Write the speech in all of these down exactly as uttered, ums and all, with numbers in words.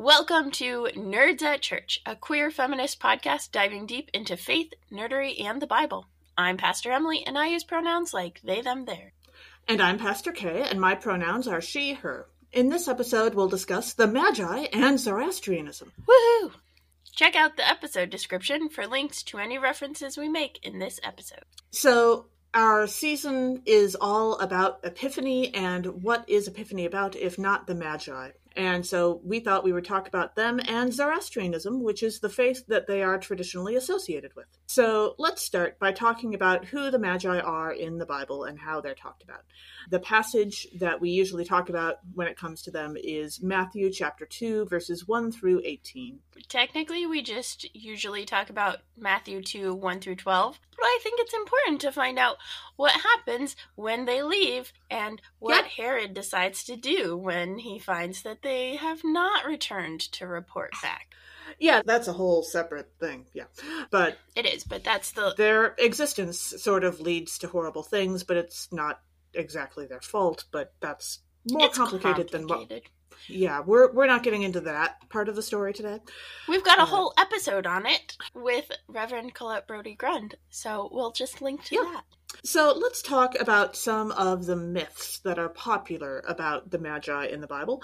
Welcome to Nerds at Church, a queer feminist podcast diving deep into faith, nerdery, and the Bible. I'm Pastor Emily, and I use pronouns like they, them, their. And I'm Pastor Kay, and my pronouns are she, her. In this episode, we'll discuss the Magi and Zoroastrianism. Woohoo! Check out the episode description for links to any references we make in this episode. So, our season is all about Epiphany, and what is Epiphany about if not the Magi? And so we thought we would talk about them and Zoroastrianism, which is the faith that they are traditionally associated with. So let's start by talking about who the Magi are in the Bible and how they're talked about. The passage that we usually talk about when it comes to them is Matthew chapter two, verses one through eighteen. Technically, we just usually talk about Matthew two, one through twelve, but I think it's important to find out what happens when they leave and what yeah. Herod decides to do when he finds that they have not returned to report back. Yeah, that's a whole separate thing, yeah. But it is, but that's the... Their existence sort of leads to horrible things, but it's not exactly their fault, but that's more complicated, complicated than what... Yeah, we're we're not getting into that part of the story today. We've got a uh, whole episode on it with Reverend Colette Brody Grund, so we'll just link to yeah. that. So let's talk about some of the myths that are popular about the Magi in the Bible.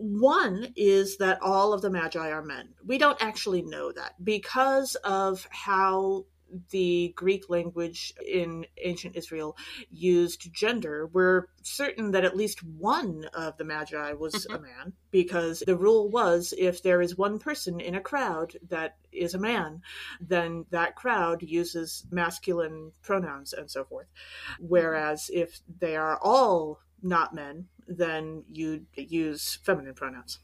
One is that all of the Magi are men. We don't actually know that because of how the Greek language in ancient Israel used gender. We're certain that at least one of the Magi was mm-hmm. a man, because the rule was if there is one person in a crowd that is a man, then that crowd uses masculine pronouns and so forth. Whereas if they are all not men, then you'd use feminine pronouns.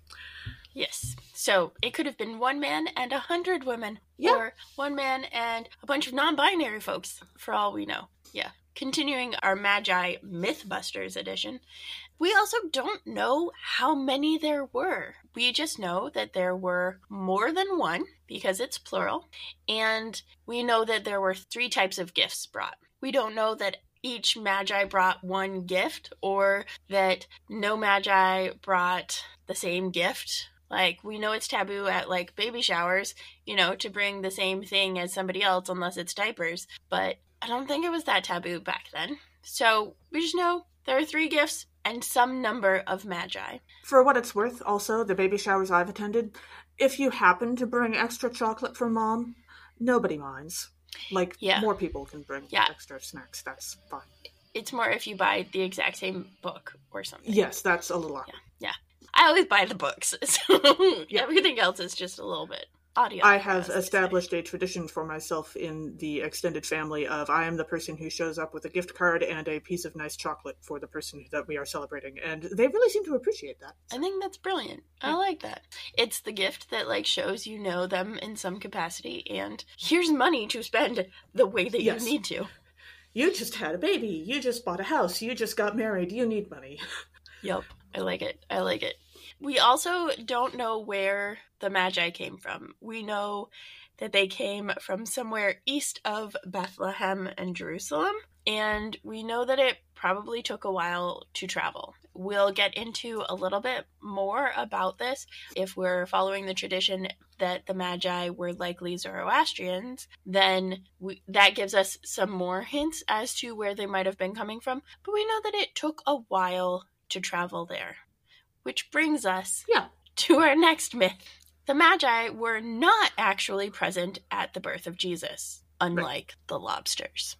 Yes. So it could have been one man and a hundred women. Yeah. Or one man and a bunch of non-binary folks, for all we know. Yeah. Continuing our Magi Mythbusters edition, we also don't know how many there were. We just know that there were more than one, because it's plural, and we know that there were three types of gifts brought. We don't know that each Magi brought one gift, or that no Magi brought the same gift. Like, we know it's taboo at, like, baby showers, you know, to bring the same thing as somebody else unless it's diapers. But I don't think it was that taboo back then. So we just know there are three gifts and some number of Magi. For what it's worth, also, the baby showers I've attended, if you happen to bring extra chocolate for mom, nobody minds. Like, yeah. more people can bring yeah. extra snacks. That's fine. It's more if you buy the exact same book or something. Yes, that's a little awkward. Yeah, yeah. I always buy the books, so yeah. everything else is just a little bit audio. I have established a tradition for myself in the extended family of I am the person who shows up with a gift card and a piece of nice chocolate for the person that we are celebrating, and they really seem to appreciate that. I think that's brilliant. Yeah. I like that. It's the gift that, like, shows you know them in some capacity, and here's money to spend the way that yes. you need to. You just had a baby. You just bought a house. You just got married. You need money. Yep. I like it. I like it. We also don't know where the Magi came from. We know that they came from somewhere east of Bethlehem and Jerusalem, and we know that it probably took a while to travel. We'll get into a little bit more about this. If we're following the tradition that the Magi were likely Zoroastrians, then we, that gives us some more hints as to where they might have been coming from, but we know that it took a while to travel there. Which brings us yeah. to our next myth. The Magi were not actually present at the birth of Jesus, unlike right. the lobsters.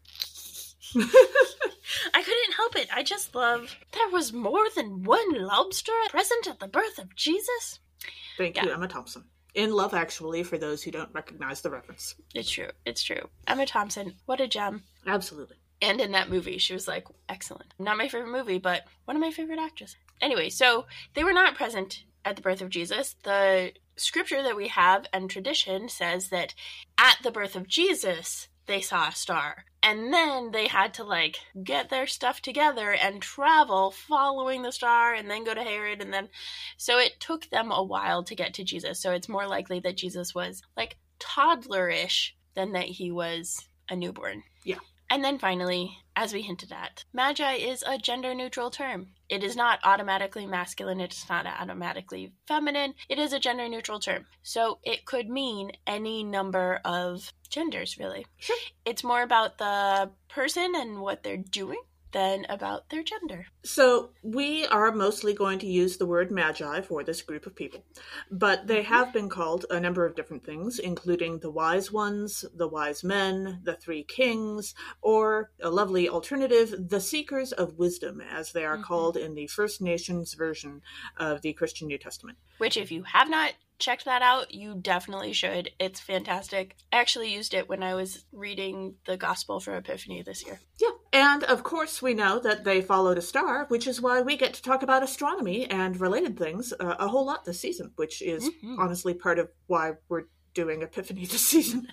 I couldn't help it. I just love, there was more than one lobster present at the birth of Jesus. Thank yeah. you, Emma Thompson. In Love Actually, for those who don't recognize the reference. It's true. It's true. Emma Thompson, what a gem. Absolutely. And in that movie, she was, like, excellent. Not my favorite movie, but one of my favorite actresses. Anyway, so they were not present at the birth of Jesus. The scripture that we have and tradition says that at the birth of Jesus, they saw a star. And then they had to, like, get their stuff together and travel following the star and then go to Herod. And then, so it took them a while to get to Jesus. So it's more likely that Jesus was, like, toddlerish than that he was a newborn. Yeah. And then finally, as we hinted at, magi is a gender-neutral term. It is not automatically masculine. It's not automatically feminine. It is a gender-neutral term. So it could mean any number of genders, really. Sure. It's more about the person and what they're doing than about their gender. So we are mostly going to use the word magi for this group of people, but they have been called a number of different things, including the wise ones, the wise men, the three kings, or a lovely alternative, the seekers of wisdom, as they are mm-hmm. called in the First Nations version of the Christian New Testament. Which, if you have not checked that out, you definitely should. It's fantastic. I actually used it when I was reading the Gospel for Epiphany this year. Yeah, and of course we know that they followed a star, which is why we get to talk about astronomy and related things uh, a whole lot this season, which is mm-hmm. honestly part of why we're doing Epiphany this season.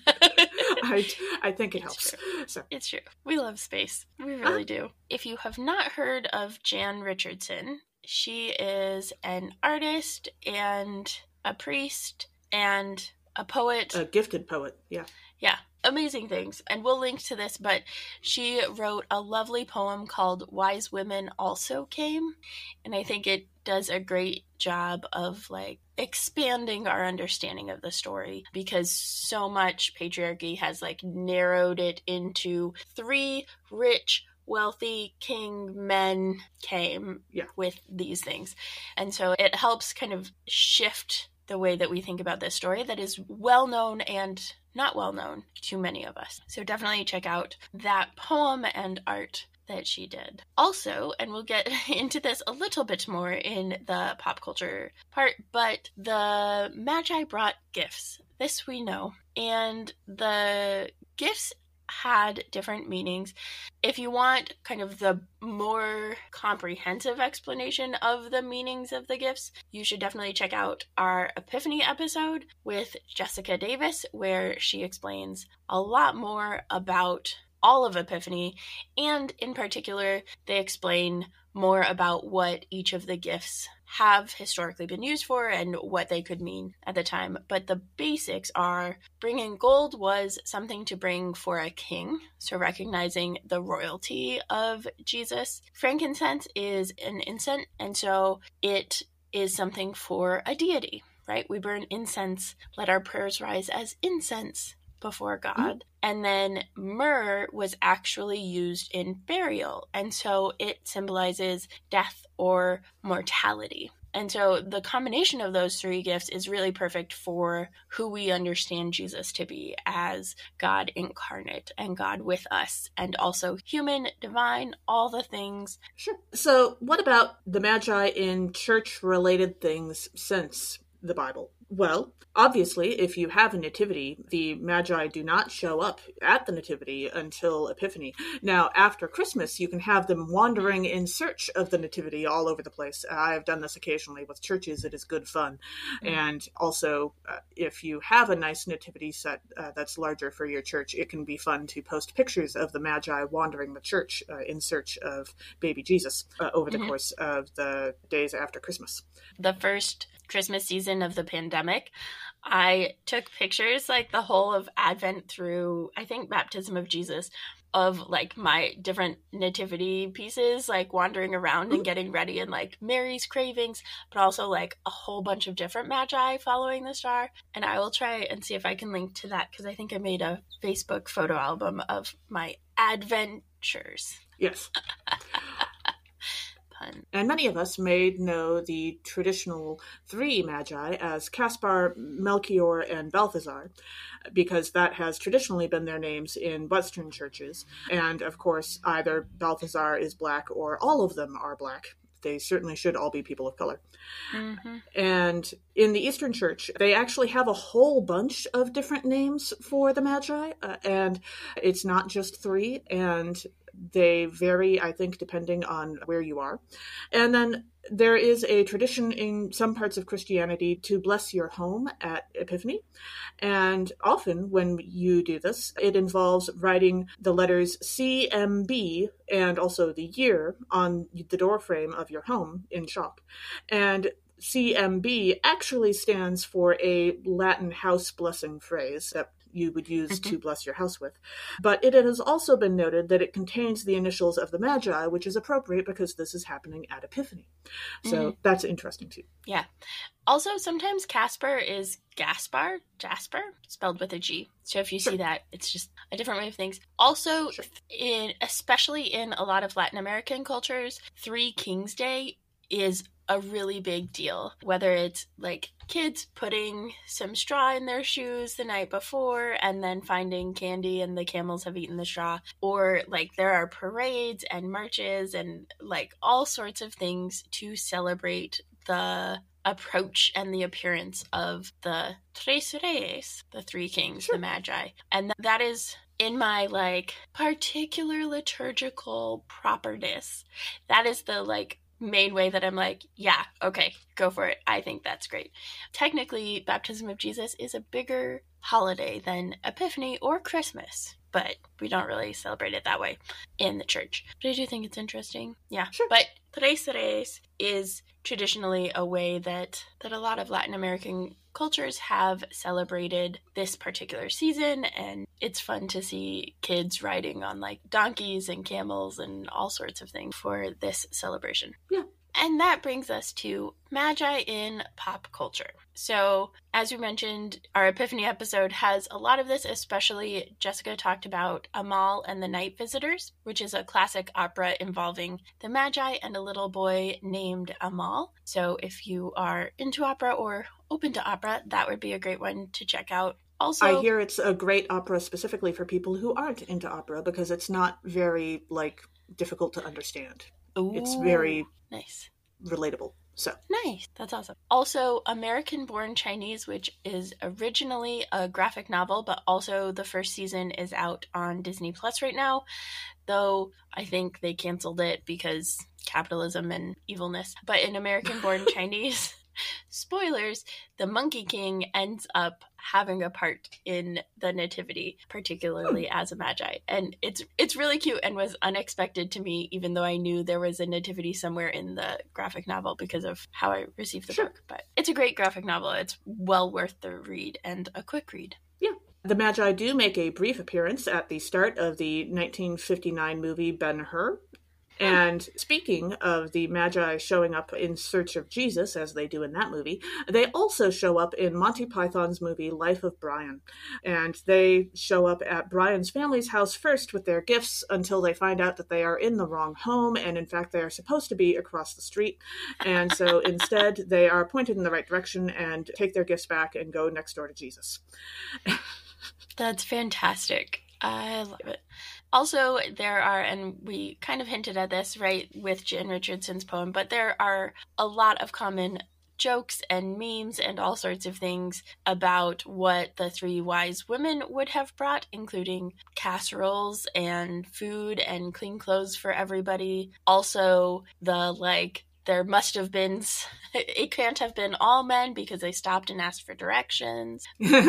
I, I think it it's helps. True. So. It's true. We love space. We really uh, do. If you have not heard of Jan Richardson, she is an artist and a priest and a poet. A gifted poet, yeah. Yeah, amazing things. And we'll link to this, but she wrote a lovely poem called Wise Women Also Came. And I think it does a great job of like expanding our understanding of the story, because so much patriarchy has like narrowed it into three rich, wealthy king men came yeah. with these things. And so it helps kind of shift the way that we think about this story that is well known and not well known to many of us. So definitely check out that poem and art that she did. Also, and we'll get into this a little bit more in the pop culture part, but the Magi brought gifts. This we know. And the gifts had different meanings. If you want kind of the more comprehensive explanation of the meanings of the gifts, you should definitely check out our Epiphany episode with Jessica Davis, where she explains a lot more about all of Epiphany, and in particular, they explain more about what each of the gifts have historically been used for and what they could mean at the time. But the basics are bringing gold was something to bring for a king, so recognizing the royalty of Jesus. Frankincense is an incense, and so it is something for a deity, right? We burn incense, let our prayers rise as incense before God. Mm-hmm. And then myrrh was actually used in burial, and so it symbolizes death or mortality. And so the combination of those three gifts is really perfect for who we understand Jesus to be as God incarnate and God with us, and also human, divine, all the things. Sure. So what about the Magi in church-related things since the Bible? Well, obviously, if you have a nativity, the Magi do not show up at the nativity until Epiphany. Now, after Christmas, you can have them wandering in search of the nativity all over the place. I have done this occasionally with churches. It is good fun. Mm-hmm. And also, uh, if you have a nice nativity set uh, that's larger for your church, it can be fun to post pictures of the Magi wandering the church uh, in search of baby Jesus uh, over the mm-hmm. course of the days after Christmas. The first Christmas season of the pandemic, I took pictures like the whole of Advent through, I think, Baptism of Jesus, of like my different nativity pieces, like wandering around and getting ready, and like Mary's cravings, but also like a whole bunch of different Magi following the star. And I will try and see if I can link to that, because I think I made a Facebook photo album of my adventures. Yes. And many of us may know the traditional three Magi as Caspar, Melchior, and Balthazar, because that has traditionally been their names in Western churches. And of course, either Balthazar is black or all of them are black. They certainly should all be people of color. Mm-hmm. And in the Eastern Church, they actually have a whole bunch of different names for the Magi, uh, and it's not just three, and they vary, I think, depending on where you are. And then there is a tradition in some parts of Christianity to bless your home at Epiphany. And often when you do this, it involves writing the letters C M B and also the year on the doorframe of your home in chalk. And C M B actually stands for a Latin house blessing phrase that you would use Mm-hmm. to bless your house with. But it has also been noted that it contains the initials of the Magi, which is appropriate because this is happening at Epiphany. So Mm-hmm. that's interesting too. Yeah. Also, sometimes Casper is Gaspar, Jasper, spelled with a G. So if you Sure. see that, it's just a different way of things. Also, Sure. in especially in a lot of Latin American cultures, Three Kings Day is a really big deal. Whether it's like kids putting some straw in their shoes the night before and then finding candy and the camels have eaten the straw, or like there are parades and marches and like all sorts of things to celebrate the approach and the appearance of the Tres Reyes, the three kings, Sure. the Magi. And th- that is in my like particular liturgical properness. That is the like main way that I'm like, yeah, okay, go for it. I think that's great. Technically, Baptism of Jesus is a bigger holiday than Epiphany or Christmas, but we don't really celebrate it that way in the church. But I do think it's interesting. Yeah. Sure. But Tres Reyes is traditionally a way that, that a lot of Latin American cultures have celebrated this particular season, and it's fun to see kids riding on like donkeys and camels and all sorts of things for this celebration. Yeah. And that brings us to Magi in pop culture. So, as we mentioned, our Epiphany episode has a lot of this, especially Jessica talked about Amal and the Night Visitors, which is a classic opera involving the Magi and a little boy named Amal. So, if you are into opera or open to opera, that would be a great one to check out. Also, I hear it's a great opera specifically for people who aren't into opera because it's not very, like, difficult to understand. Ooh, It's very nice. relatable. So Nice. That's awesome. Also, American Born Chinese, which is originally a graphic novel, but also the first season is out on Disney Plus right now, though I think they canceled it because capitalism and evilness. But in American Born Chinese, spoilers, the Monkey King ends up having a part in the Nativity, particularly Hmm. as a Magi. And it's it's really cute and was unexpected to me, even though I knew there was a Nativity somewhere in the graphic novel because of how I received the Sure. book. But it's a great graphic novel. It's well worth the read and a quick read. yeah. The Magi do make a brief appearance at the start of the nineteen fifty-nine movie Ben-Hur. And speaking of the Magi showing up in search of Jesus, as they do in that movie, they also show up in Monty Python's movie Life of Brian. And they show up at Brian's family's house first with their gifts until they find out that they are in the wrong home, and in fact they are supposed to be across the street. And so instead they are pointed in the right direction and take their gifts back and go next door to Jesus. That's fantastic. I love it. Also, there are, and we kind of hinted at this, right, with Jen Richardson's poem, but there are a lot of common jokes and memes and all sorts of things about what the three wise women would have brought, including casseroles and food and clean clothes for everybody. Also, the, like, there must have been, it can't have been all men because they stopped and asked for directions.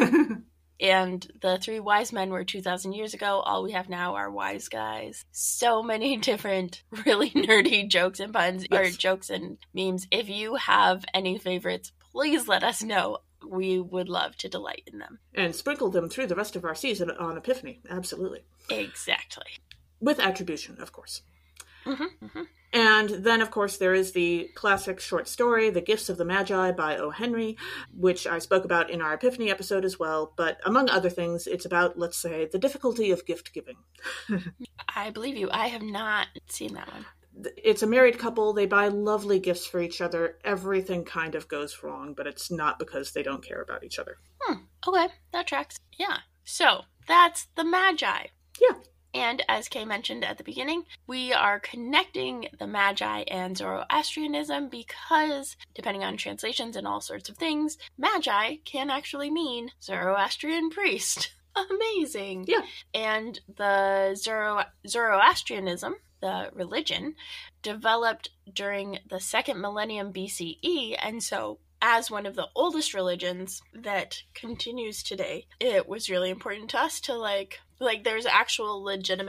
And the three wise men were two thousand years ago. All we have now are wise guys. So many different really nerdy jokes and puns, Yes. or jokes and memes. If you have any favorites, please let us know. We would love to delight in them. And sprinkle them through the rest of our season on Epiphany. Absolutely. Exactly. With attribution, of course. Mm-hmm, mm-hmm. And then, of course, there is the classic short story, The Gifts of the Magi by O. Henry, which I spoke about in our Epiphany episode as well. But among other things, it's about, let's say, the difficulty of gift giving. I believe you. I have not seen that one. It's a married couple. They buy lovely gifts for each other. Everything kind of goes wrong, but it's not because they don't care about each other. Hmm. Okay, that tracks. Yeah. So that's the Magi. Yeah. And as Kay mentioned at the beginning, we are connecting the Magi and Zoroastrianism because, depending on translations and all sorts of things, Magi can actually mean Zoroastrian priest. Amazing. Yeah. And the Zoro- Zoroastrianism, the religion, developed during the second millennium B C E, and so as one of the oldest religions that continues today, it was really important to us to like, like there's actual legitimate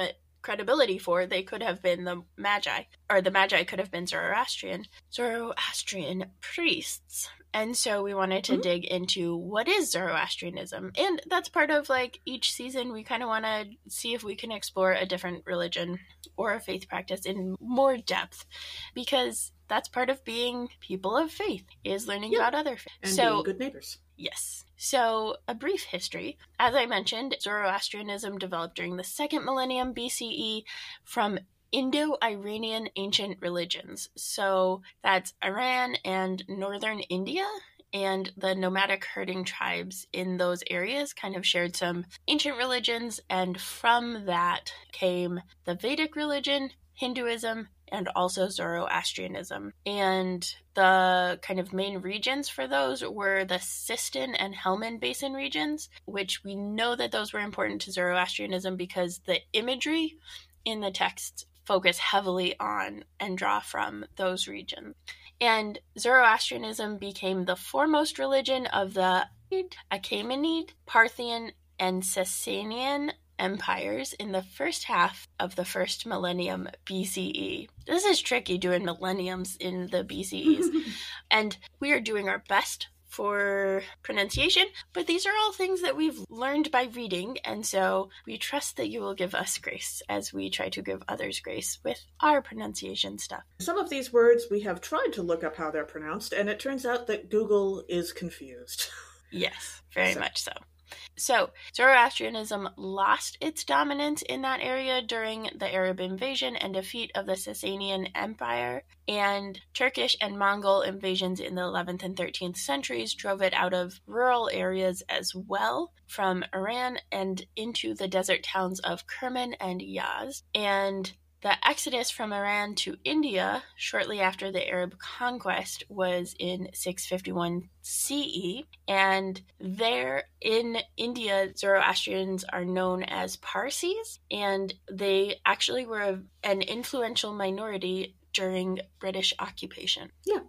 credibility for, they could have been the Magi, or the Magi could have been Zoroastrian, Zoroastrian priests. And so we wanted to mm-hmm. dig into what is Zoroastrianism. And that's part of like each season, we kind of want to see if we can explore a different religion or a faith practice in more depth, because that's part of being people of faith, is learning yeah. about other faiths. And so, being good neighbors. Yes. So, a brief history. As I mentioned, Zoroastrianism developed during the second millennium B C E from Indo-Iranian ancient religions. So, that's Iran and northern India, and the nomadic herding tribes in those areas kind of shared some ancient religions, and from that came the Vedic religion, Hinduism, and also Zoroastrianism. And the kind of main regions for those were the Sistan and Helmand Basin regions, which we know that those were important to Zoroastrianism because the imagery in the texts focus heavily on and draw from those regions. And Zoroastrianism became the foremost religion of the Achaemenid, Parthian, and Sasanian empires in the first half of the first millennium B C E. This is tricky doing millenniums in the B C Es. And we are doing our best for pronunciation, but these are all things that we've learned by reading, and so we trust that you will give us grace as we try to give others grace with our pronunciation stuff. Some of these words we have tried to look up how they're pronounced, and it turns out that Google is confused. Yes, very so. much so. So, Zoroastrianism lost its dominance in that area during the Arab invasion and defeat of the Sasanian Empire, and Turkish and Mongol invasions in the eleventh and thirteenth centuries drove it out of rural areas as well, from Iran and into the desert towns of Kerman and Yazd. And the exodus from Iran to India shortly after the Arab conquest was in six fifty-one C E, and there in India, Zoroastrians are known as Parsis, and they actually were an influential minority during British occupation. Yeah.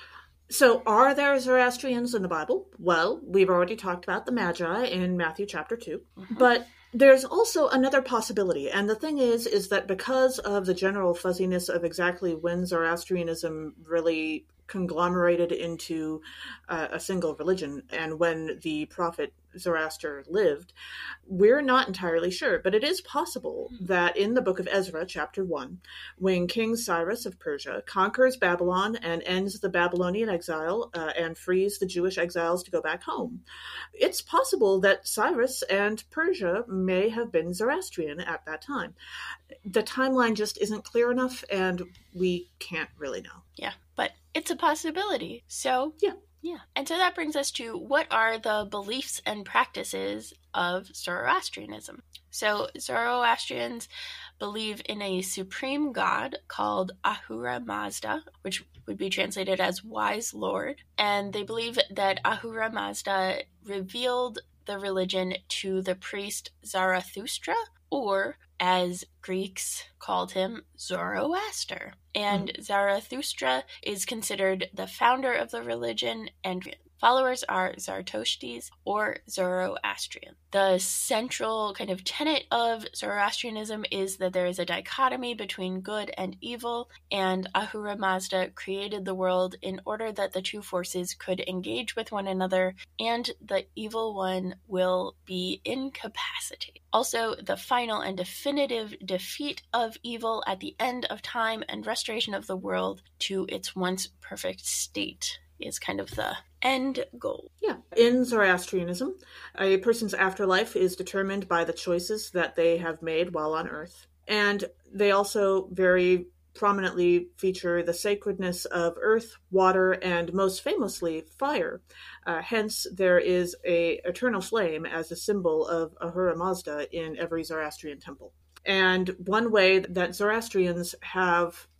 So are there Zoroastrians in the Bible? Well, we've already talked about the Magi in Matthew chapter two, mm-hmm. but there's also another possibility, and the thing is, is that because of the general fuzziness of exactly when Zoroastrianism really conglomerated into uh, a single religion and when the prophet Zoroaster lived, we're not entirely sure. But it is possible that in the book of Ezra, chapter one, when King Cyrus of Persia conquers Babylon and ends the Babylonian exile uh, and frees the Jewish exiles to go back home, it's possible that Cyrus and Persia may have been Zoroastrian at that time. The timeline just isn't clear enough, and we can't really know. Yeah, but it's a possibility. So, yeah. Yeah. And so that brings us to what are the beliefs and practices of Zoroastrianism. So Zoroastrians believe in a supreme god called Ahura Mazda, which would be translated as wise lord. And they believe that Ahura Mazda revealed the religion to the priest Zarathustra, or as Greeks called him, Zoroaster. And mm. Zarathustra is considered the founder of the religion, and followers are Zartoshtis or Zoroastrian. The central kind of tenet of Zoroastrianism is that there is a dichotomy between good and evil, and Ahura Mazda created the world in order that the two forces could engage with one another, and the evil one will be incapacitated. Also, the final and definitive defeat of evil at the end of time and restoration of the world to its once perfect state is kind of the end goal. Yeah. In Zoroastrianism, a person's afterlife is determined by the choices that they have made while on Earth. And they also very prominently feature the sacredness of earth, water, and most famously, fire. Uh, hence, there is a eternal flame as a symbol of Ahura Mazda in every Zoroastrian temple. And one way that Zoroastrians have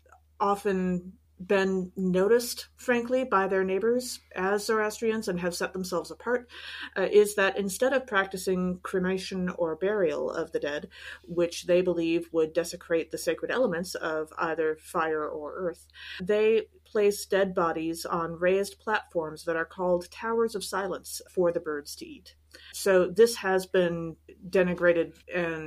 often been noticed, frankly, by their neighbors as Zoroastrians and have set themselves apart, uh, is that instead of practicing cremation or burial of the dead, which they believe would desecrate the sacred elements of either fire or earth, they place dead bodies on raised platforms that are called towers of silence for the birds to eat. So this has been denigrated and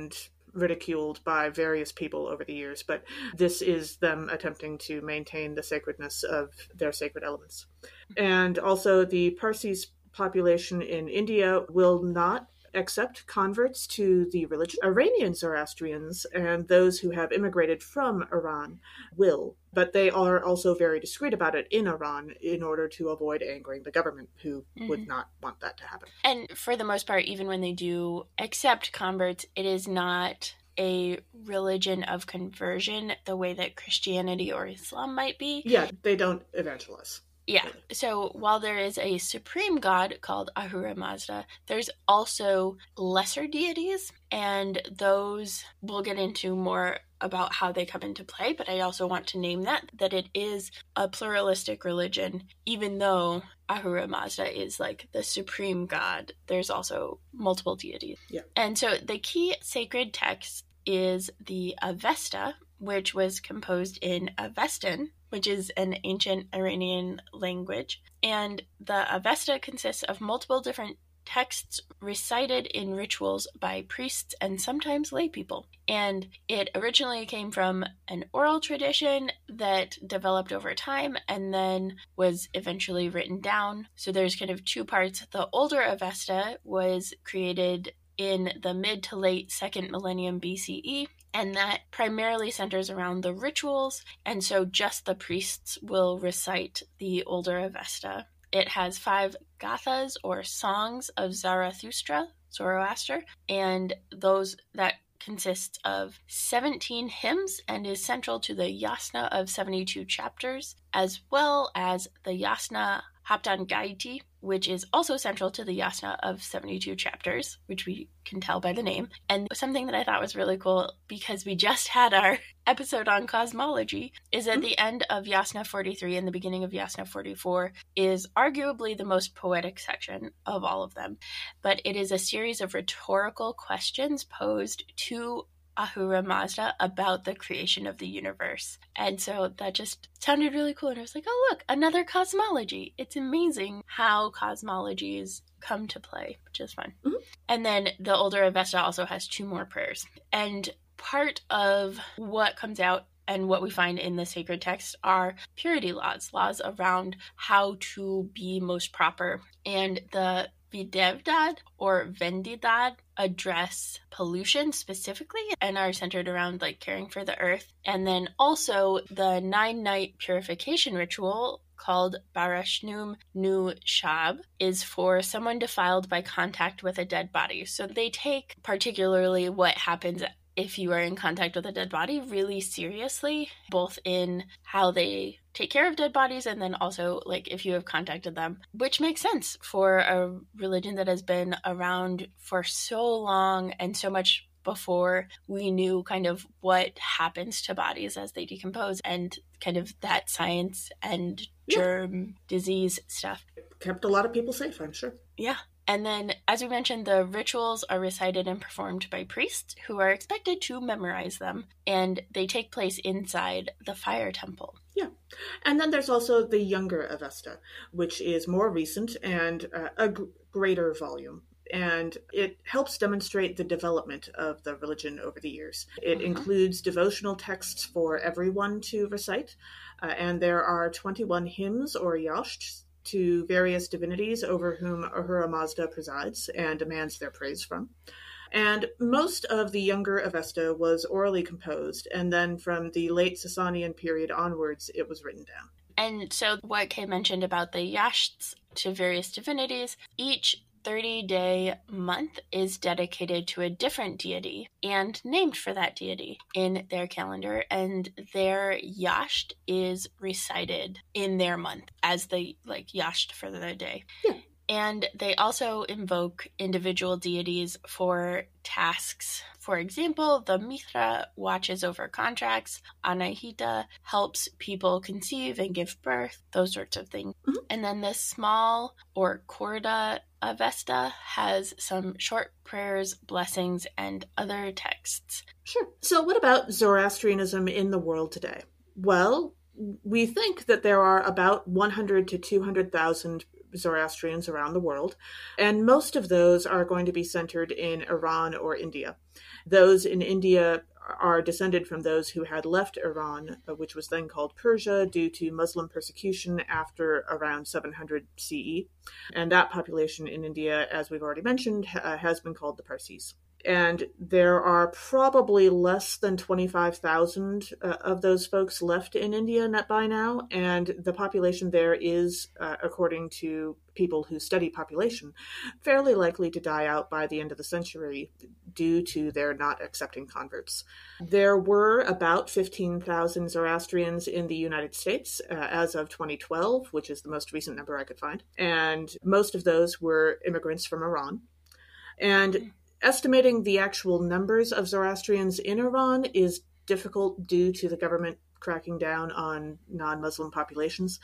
ridiculed by various people over the years, but this is them attempting to maintain the sacredness of their sacred elements. And also the Parsis population in India will not accept converts to the religion. Iranian Zoroastrians and those who have immigrated from Iran will, but they are also very discreet about it in Iran in order to avoid angering the government, who mm-hmm. would not want that to happen. And for the most part, even when they do accept converts, it is not a religion of conversion the way that Christianity or Islam might be. Yeah, they don't evangelize. Yeah. So while there is a supreme god called Ahura Mazda, there's also lesser deities, and those we'll get into more about how they come into play, but I also want to name that, that it is a pluralistic religion, even though Ahura Mazda is like the supreme god. There's also multiple deities. Yeah. And so the key sacred text is the Avesta, which was composed in Avestan, which is an ancient Iranian language. And the Avesta consists of multiple different texts recited in rituals by priests and sometimes lay people. And it originally came from an oral tradition that developed over time and then was eventually written down. So there's kind of two parts. The older Avesta was created in the mid to late second millennium B C E, and that primarily centers around the rituals, and so just the priests will recite the older Avesta. It has five gathas, or songs of Zarathustra, Zoroaster, and those that consists of seventeen hymns and is central to the yasna of seventy-two chapters, as well as the yasna Haptan Gaiti, which is also central to the yasna of seventy-two chapters, which we can tell by the name. And something that I thought was really cool, because we just had our episode on cosmology, is at the end of yasna forty-three and the beginning of yasna forty-four is arguably the most poetic section of all of them. But it is a series of rhetorical questions posed to Ahura Mazda about the creation of the universe. And so that just sounded really cool. And I was like, oh, look, another cosmology. It's amazing how cosmologies come to play, which is fun. Mm-hmm. And then the older Avesta also has two more prayers. And part of what comes out and what we find in the sacred text are purity laws, laws around how to be most proper. And the Videvdad or Vendidad address pollution specifically and are centered around like caring for the earth. And then also the nine night purification ritual called Barashnum Nu Shab is for someone defiled by contact with a dead body. So they take particularly what happens if you are in contact with a dead body really seriously, both in how they take care of dead bodies and then also like if you have contacted them, which makes sense for a religion that has been around for so long and so much before we knew kind of what happens to bodies as they decompose and kind of that science and germ yeah. disease stuff. Kept a lot of people safe, I'm sure. Yeah. And then, as we mentioned, the rituals are recited and performed by priests who are expected to memorize them, and they take place inside the fire temple. Yeah. And then there's also the younger Avesta, which is more recent and uh, a g- greater volume. And it helps demonstrate the development of the religion over the years. It mm-hmm. includes devotional texts for everyone to recite, uh, and there are twenty-one hymns or yashts to various divinities over whom Ahura Mazda presides and demands their praise from. And most of the younger Avesta was orally composed, and then from the late Sasanian period onwards, it was written down. And so what Kay mentioned about the yashts to various divinities, each thirty-day month is dedicated to a different deity and named for that deity in their calendar, and their yasht is recited in their month as the like yasht for the day. Yeah. And they also invoke individual deities for tasks. For example, the Mithra watches over contracts, Anahita helps people conceive and give birth, those sorts of things. Mm-hmm. And then the small or Korda Avesta has some short prayers, blessings, and other texts. Sure. So what about Zoroastrianism in the world today? Well, we think that there are about one hundred to two hundred thousand Zoroastrians around the world, and most of those are going to be centered in Iran or India. Those in India are descended from those who had left Iran, which was then called Persia, due to Muslim persecution after around seven hundred C E. And that population in India, as we've already mentioned, ha- has been called the Parsis. And there are probably less than twenty-five thousand uh, of those folks left in India by now. And the population there is, uh, according to people who study population, fairly likely to die out by the end of the century due to their not accepting converts. There were about fifteen thousand Zoroastrians in the United States uh, as of twenty twelve, which is the most recent number I could find. And most of those were immigrants from Iran. And estimating the actual numbers of Zoroastrians in Iran is difficult due to the government cracking down on non-Muslim populations.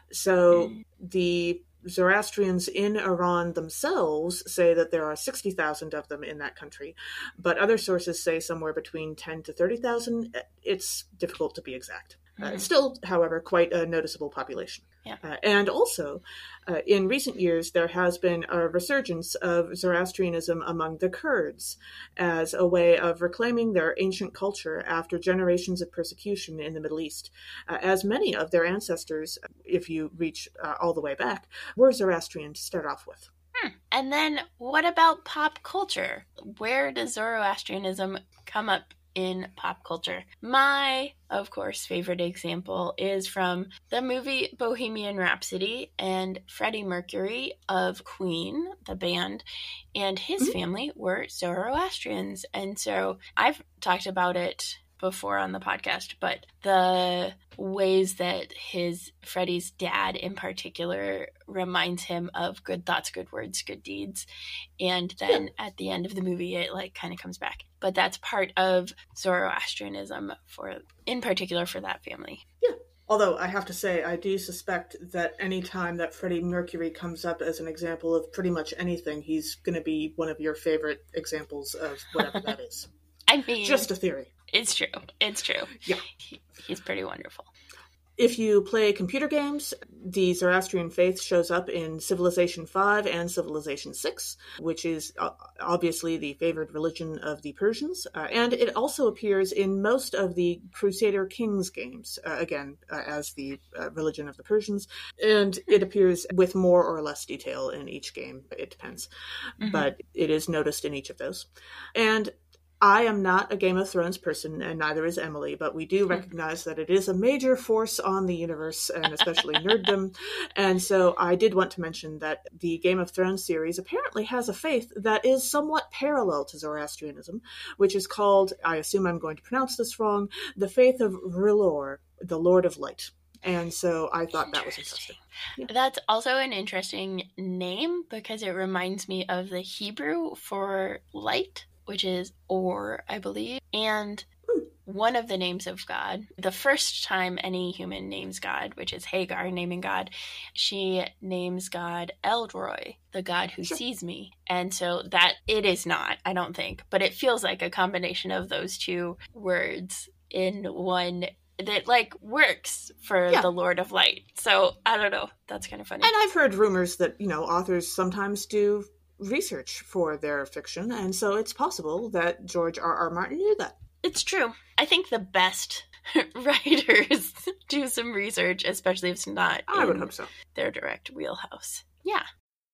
So the Zoroastrians in Iran themselves say that there are sixty thousand of them in that country, but other sources say somewhere between ten to thirty thousand. It's difficult to be exact. Mm-hmm. Uh, still, however, quite a noticeable population. Yeah. Uh, and also, uh, in recent years, there has been a resurgence of Zoroastrianism among the Kurds as a way of reclaiming their ancient culture after generations of persecution in the Middle East, uh, as many of their ancestors, if you reach uh, all the way back, were Zoroastrian to start off with. Hmm. And then what about pop culture? Where does Zoroastrianism come up in pop culture? My, of course, favorite example is from the movie Bohemian Rhapsody, and Freddie Mercury of Queen, the band, and his mm-hmm. family were Zoroastrians. And so I've talked about it before on the podcast, but the ways that his Freddie's dad in particular reminds him of good thoughts, good words, good deeds. And then yeah. at the end of the movie, it like kind of comes back. But that's part of Zoroastrianism for, in particular for that family. Yeah. Although I have to say, I do suspect that any time that Freddie Mercury comes up as an example of pretty much anything, he's going to be one of your favorite examples of whatever that is. I mean, just a theory. It's true. It's true. Yeah. He, he's pretty wonderful. If you play computer games, the Zoroastrian faith shows up in Civilization five and Civilization six, which is obviously the favored religion of the Persians. Uh, and it also appears in most of the Crusader Kings games, uh, again, uh, as the uh, religion of the Persians. And it appears with more or less detail in each game. It depends. Mm-hmm. But it is noticed in each of those. And I am not a Game of Thrones person, and neither is Emily, but we do recognize that it is a major force on the universe, and especially nerddom. And so I did want to mention that the Game of Thrones series apparently has a faith that is somewhat parallel to Zoroastrianism, which is called, I assume I'm going to pronounce this wrong, the faith of R'hllor, the Lord of Light. And so I thought that was interesting. Yeah. That's also an interesting name because it reminds me of the Hebrew for light, which is Or, I believe. And one of the names of God, the first time any human names God, which is Hagar naming God, she names God Eldroy, the God who sure. sees me. And so that it is not, I don't think, but it feels like a combination of those two words in one that like works for yeah. the Lord of Light. So I don't know. That's kind of funny. And I've heard rumors that, you know, authors sometimes do research for their fiction, and so it's possible that George R. R. Martin knew that. It's true. I think the best writers do some research, especially if it's not I would hope so. their direct wheelhouse. Yeah.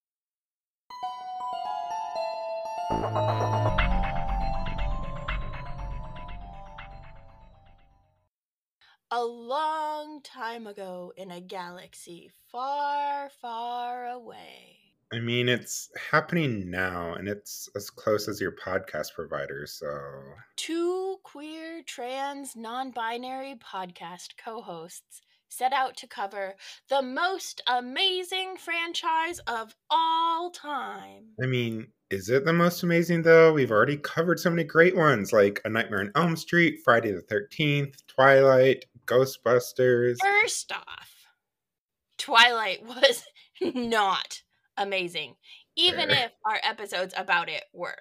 A long time ago in a galaxy far, far away. I mean, it's happening now, and it's as close as your podcast provider, so... Two queer, trans, non-binary podcast co-hosts set out to cover the most amazing franchise of all time. I mean, is it the most amazing, though? We've already covered so many great ones, like A Nightmare on Elm Street, Friday the thirteenth, Twilight, Ghostbusters... First off, Twilight was not amazing, even Fair. if our episodes about it were.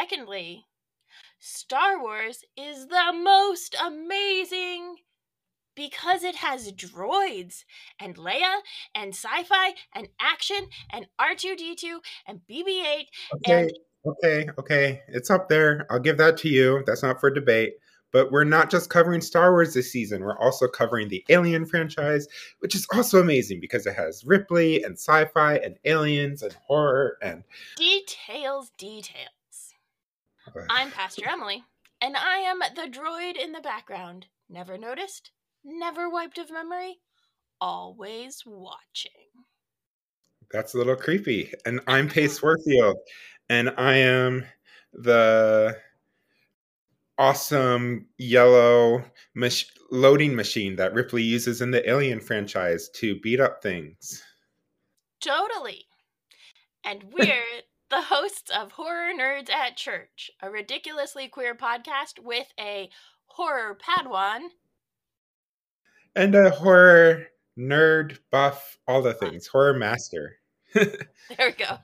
Secondly, Star Wars is the most amazing Because it has droids, and Leia, and sci-fi, and action, and R two D two, and B B eight, Okay, and... okay, okay. It's up there. I'll give that to you. That's not for debate. But we're not just covering Star Wars this season. We're also covering the Alien franchise, which is also amazing because it has Ripley and sci-fi and aliens and horror and... Details, details. I'm Pastor Emily, and I am the droid in the background. Never noticed, never wiped of memory, always watching. That's a little creepy. And I'm Pace Warfield, and I am the awesome yellow mach- loading machine that Ripley uses in the Alien franchise to beat up things. Totally. And we're the hosts of Horror Nerds at Church, a ridiculously queer podcast with a horror Padawan. And a horror nerd buff, all the things. Horror master. There we go.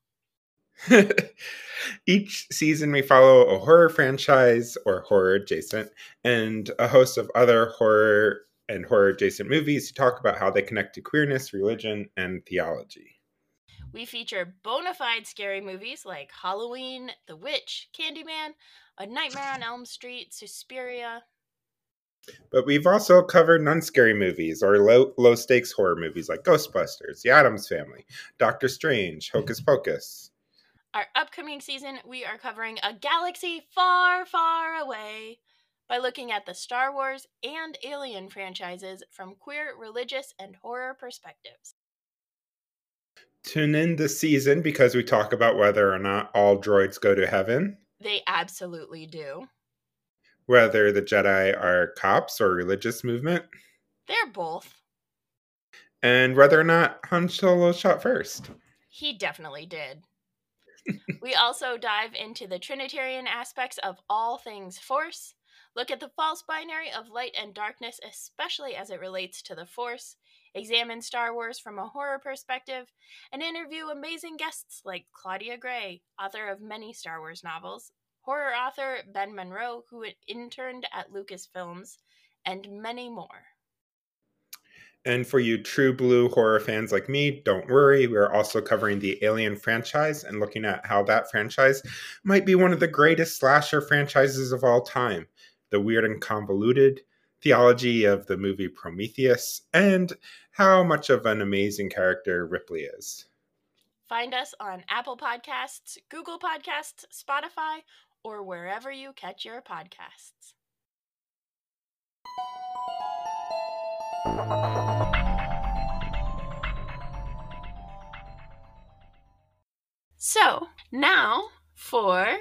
Each season we follow a horror franchise or horror adjacent and a host of other horror and horror adjacent movies to talk about how they connect to queerness, religion, and theology. We feature bona fide scary movies like Halloween, The Witch, Candyman, A Nightmare on Elm Street, Suspiria. But we've also covered non-scary movies or low, low-stakes horror movies like Ghostbusters, The Addams Family, Doctor Strange, Hocus Pocus. Our upcoming season, we are covering a galaxy far, far away by looking at the Star Wars and Alien franchises from queer, religious, and horror perspectives. Tune in this season because we talk about whether or not all droids go to heaven. They absolutely do. Whether the Jedi are cops or religious movement. They're both. And whether or not Han Solo shot first. He definitely did. We also dive into the Trinitarian aspects of all things Force, look at the false binary of light and darkness, especially as it relates to the Force, examine Star Wars from a horror perspective, and interview amazing guests like Claudia Gray, author of many Star Wars novels, horror author Ben Monroe, who interned at Lucasfilms, and many more. And for you true blue horror fans like me, don't worry, we're also covering the Alien franchise and looking at how that franchise might be one of the greatest slasher franchises of all time. The weird and convoluted theology of the movie Prometheus, and how much of an amazing character Ripley is. Find us on Apple Podcasts, Google Podcasts, Spotify, or wherever you catch your podcasts. So, now for our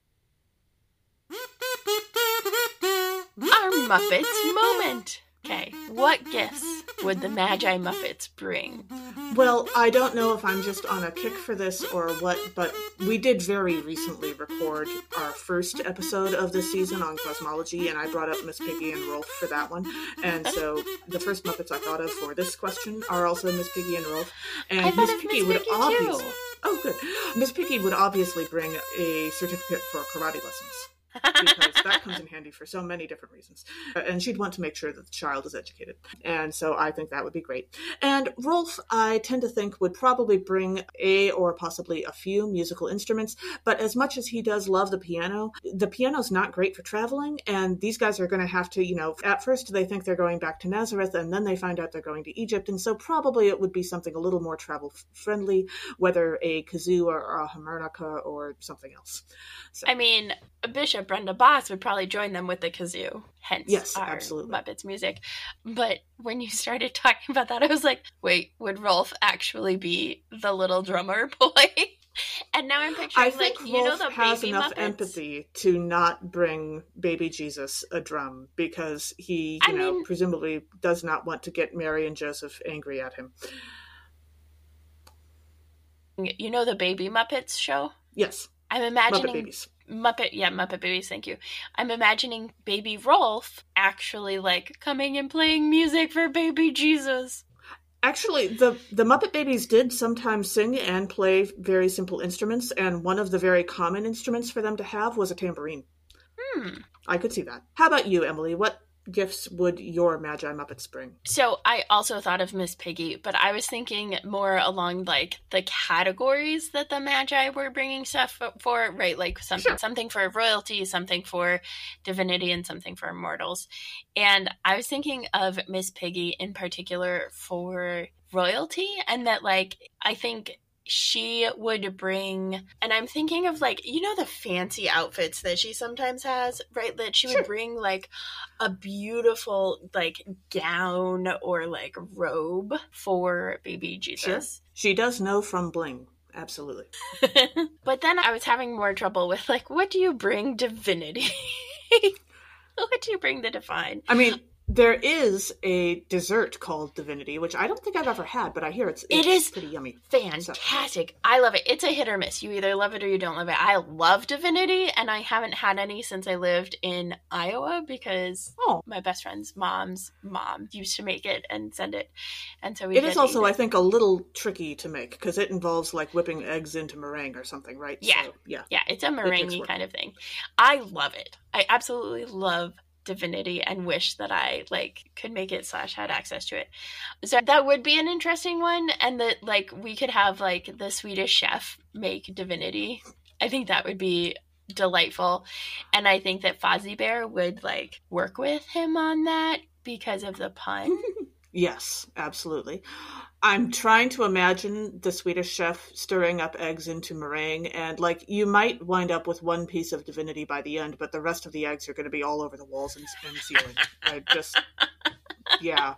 Muppets moment. Okay, what gifts would the Magi Muppets bring? Well, I don't know if I'm just on a kick for this or what, but we did very recently record our first episode of this season on cosmology, and I brought up Miss Piggy and Rolf for that one. And so the first Muppets I thought of for this question are also Miss Piggy and Rolf. And Miss Piggy would obviously... Oh, good. Miss Piggy would obviously bring a certificate for karate lessons. Because that comes in handy for so many different reasons. And she'd want to make sure that the child is educated. And so I think that would be great. And Rolf, I tend to think, would probably bring a or possibly a few musical instruments. But as much as he does love the piano, the piano's not great for traveling. And these guys are going to have to, you know, at first they think they're going back to Nazareth, and then they find out they're going to Egypt. And so probably it would be something a little more travel friendly, whether a kazoo or a harmonica or something else. So. I mean, Bishop Brenda Boss would probably join them with the kazoo, hence yes, our absolutely. Muppets music. But when you started talking about that, I was like, wait, would Rolf actually be the little drummer boy? And now I'm picturing, I think like, Rolf you know, the has baby enough Muppets? empathy to not bring baby Jesus a drum because he, you I know, mean, presumably does not want to get Mary and Joseph angry at him. You know the Baby Muppets show? Yes. I'm imagining Muppet Babies. Muppet, yeah, Muppet Babies, thank you. I'm imagining baby Rolf actually, like, coming and playing music for baby Jesus. Actually, the, the Muppet Babies did sometimes sing and play very simple instruments, and one of the very common instruments for them to have was a tambourine. Hmm. I could see that. How about you, Emily? What gifts would your Magi Muppets bring? So I also thought of Miss Piggy, but I was thinking more along like the categories that the Magi were bringing stuff for, right? Like something, Sure. something for royalty, something for divinity, and something for mortals. And I was thinking of Miss Piggy in particular for royalty, and that like I think she would bring, and I'm thinking of like, you know, the fancy outfits that she sometimes has, right? That she Sure. would bring like a beautiful like gown or like robe for baby Jesus. Sure. She does know from bling. Absolutely. But then I was having more trouble with like, what do you bring divinity? What do you bring the divine? I mean, there is a dessert called Divinity, which I don't think I've ever had, but I hear it's, it's It is pretty yummy. Fantastic. I love it. It's a hit or miss. You either love it or you don't love it. I love divinity, and I haven't had any since I lived in Iowa because Oh, my best friend's mom's mom used to make it and send it. And so we it get is to also, eat I it. think, a little tricky to make because it involves like whipping eggs into meringue or something, right? Yeah. So, yeah. Yeah, it's a takes meringue work. kind of thing. I love it. I absolutely love divinity and wish that I like could make it slash had access to it. So that would be an interesting one, and that like we could have like the Swedish chef make divinity. I think that would be delightful, and I think that Fozzie Bear would like work with him on that because of the pun. Yes, absolutely. I'm trying to imagine the Swedish chef stirring up eggs into meringue, and like you might wind up with one piece of divinity by the end, but the rest of the eggs are going to be all over the walls and, and ceiling. I just, yeah.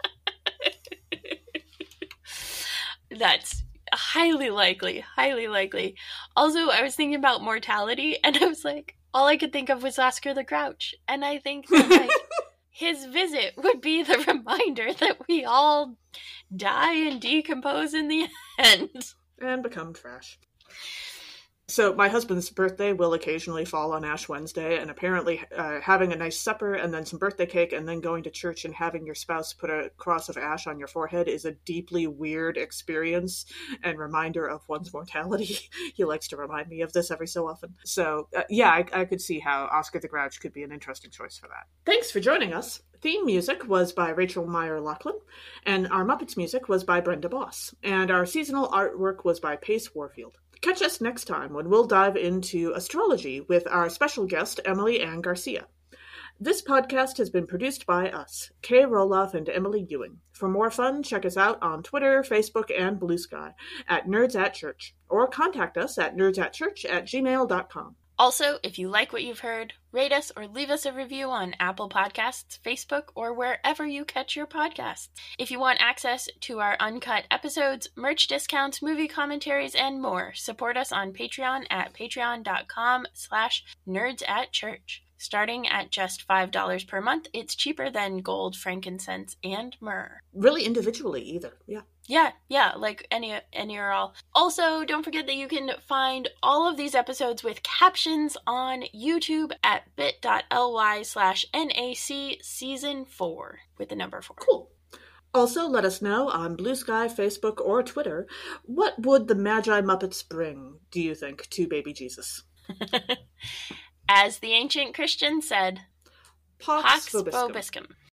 That's highly likely, highly likely. Also, I was thinking about mortality, and I was like, all I could think of was Oscar the Grouch, and I think that like his visit would be the reminder that we all die and decompose in the end. And become trash. So my husband's birthday will occasionally fall on Ash Wednesday, and apparently uh, having a nice supper and then some birthday cake and then going to church and having your spouse put a cross of ash on your forehead is a deeply weird experience and reminder of one's mortality. He likes to remind me of this every so often. So uh, yeah, I, I could see how Oscar the Grouch could be an interesting choice for that. Thanks for joining us. Theme music was by Rachel Meyer-Laughlin, and our Muppets music was by Brenda Boss, and our seasonal artwork was by Pace Warfield. Catch us next time when we'll dive into astrology with our special guest, Emily Ann Garcia. This podcast has been produced by us, Kay Roloff and Emily Ewing. For more fun, check us out on Twitter, Facebook, and Blue Sky at Nerds at Church, or contact us at nerdsatchurch at gmail dot com. Also, if you like what you've heard, rate us or leave us a review on Apple Podcasts, Facebook, or wherever you catch your podcasts. If you want access to our uncut episodes, merch discounts, movie commentaries, and more, support us on Patreon at patreon.com slash nerdsatchurch. Starting at just five dollars per month, it's cheaper than gold, frankincense, and myrrh. Really individually, either. Yeah. Yeah, yeah, like any any or all. Also, don't forget that you can find all of these episodes with captions on YouTube at bit.ly slash NAC season four with the number four. Cool. Also, let us know on Blue Sky, Facebook, or Twitter, what would the Magi Muppets bring, do you think, to baby Jesus? As the ancient Christian said, Pax Pax vobiscum. vobiscum.